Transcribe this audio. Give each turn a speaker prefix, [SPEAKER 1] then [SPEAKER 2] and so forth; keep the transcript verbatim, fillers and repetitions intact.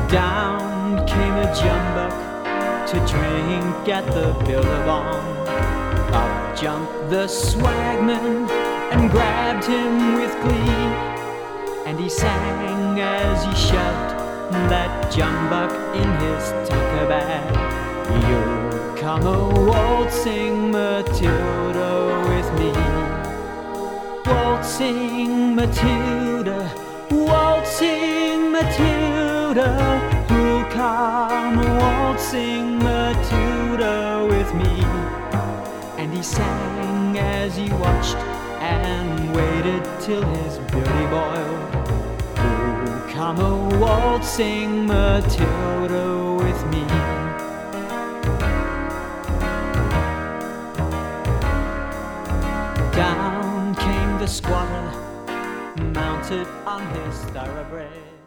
[SPEAKER 1] Down came a jumbuck to drink at the Billabong. Up jumped the swagman and grabbed him with glee, and he sang as he shoved that jumbuck in his tucker bag. You'll come a-waltzing Matilda with me, waltzing Matilda, waltzing Matilda. Who'll come a-waltzing Matilda with me? And he sang as he watched and waited till his beardy boiled. Who'll come a-waltzing Matilda with me? Down came the squatter, mounted on his thoroughbred.